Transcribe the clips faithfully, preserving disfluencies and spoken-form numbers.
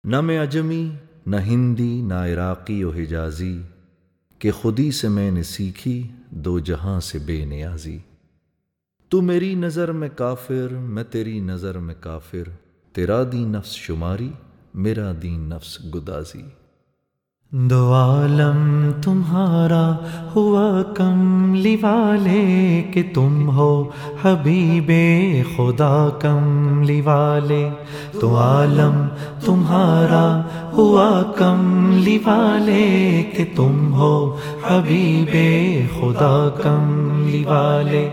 نہ میں عجمی نہ ہندی نہ عراقی و حجازی، کہ خودی سے میں نے سیکھی دو جہاں سے بے نیازی۔ تو میری نظر میں کافر میں تیری نظر میں کافر، تیرا دین نفس شماری میرا دین نفس گدازی۔ دو عالم تمہارا ہوا کملی والے، کہ تم ہو حبیب خدا کملی والے۔ دو عالم تمہارا ہوا کملی والے، کہ تم ہو حبیب خدا کملی والے۔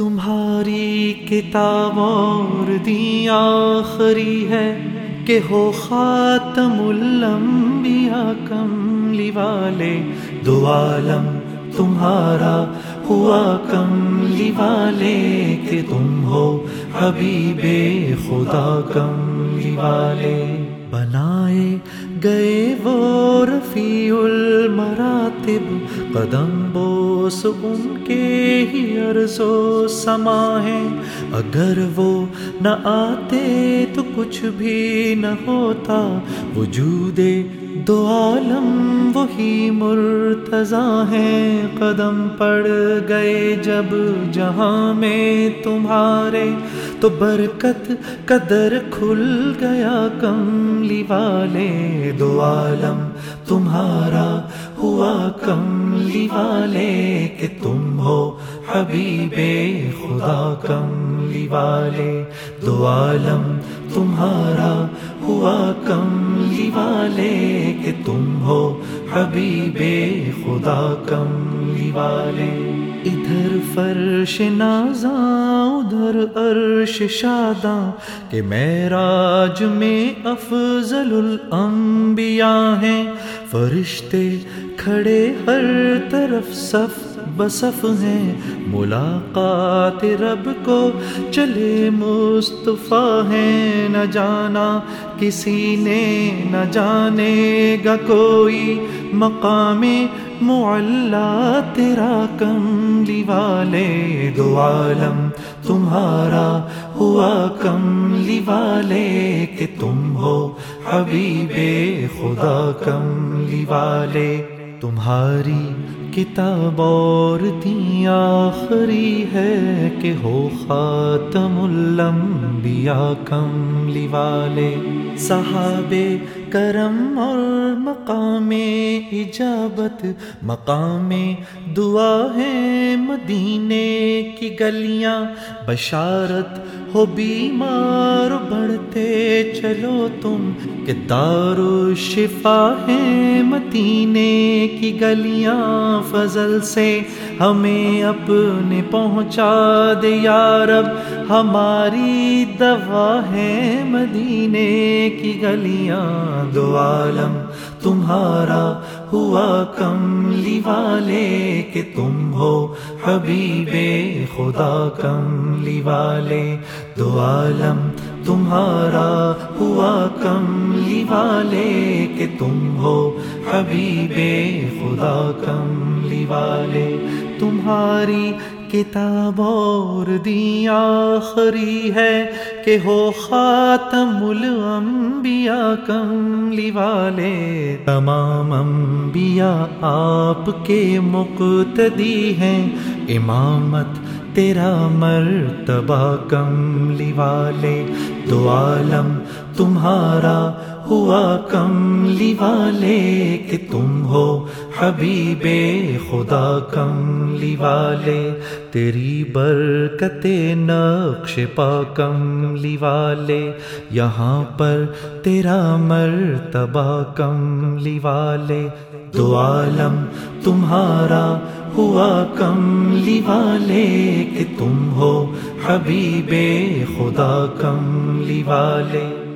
تمہاری کتاب اور دین آخری ہے، کہ ہو خاتم الانبیاء کملی والے۔ دو عالم تمہارا ہوا کملی والے، کہ تم ہو حبیب خدا کملی والے۔ بنائے گئے وہ رفیع المراتب، قدم بوس ان کے ہی عرض و سما ہے۔ اگر وہ نہ آتے تو کچھ بھی نہ ہوتا، وجود دو عالم وہی مرتضیٰ ہیں۔ قدم پڑ گئے جب جہاں میں تمہارے، تو برکت قدر کھل گیا کملی والے۔ دو عالم تمہارا ہوا کملی والے، کہ تم ہو حبیب خدا کملی والے۔ دو عالم تمہارا ہوا کملی والے، کہ تم ہو حبیب خدا کملی والے۔ ادھر فرش نازاں ادھر عرش شاداں، کہ معراج میں افضل الانبیاء ہیں۔ فرشتے کھڑے ہر طرف صف بصف ہیں، ملاقات رب کو چلے مصطفیٰ ہیں۔ نہ جانا کسی نے نہ جانے گا کوئی، مقام معلیٰ تیرا کملی والے۔ دو عالم تمہارا ہوا کملی والے، کہ تم ہو حبیب خدا کملی والے۔ تمہاری کتاب اور دین آخری ہے، کہ ہو خاتم الانبیاء کملی والے۔ صحابہ کرم اور مقام اجابت، مقام دعا ہے مدینے کی گلیاں۔ بشارت ہو بیمار بڑھتے چلو تم، کہ دارالشفا ہے مدینے کی گلیاں۔ فضل سے ہمیں اپنے پہنچا دے یا رب، ہماری دوا ہے مدینے کی گلیاں۔ دو عالم تمہارا ہوا کملی والے، کہ تم ہو حبیب خدا کملی والے۔ دو عالم تمہارا ہوا کملی والے، کہ تم ہو حبیب خدا کملی والے۔ تمہاری کتاب اور دین آخری ہے، کہ ہو خاتم الانبیاء کملی والے۔ تمام انبیاء آپ کے مقتدی ہیں، امامت تیرا مرتبہ کملی والے۔ دو عالم تمہارا ہوا کملی والے، کہ تم ہو حبیب خدا کملی والے۔ تیری برکت نقش پا کملی والے، یہاں پر تیرا مرتبہ کملی والے۔ دو عالم تمہارا ہوا کملی والے، کہ تم ہو حبیب خدا کملی والے۔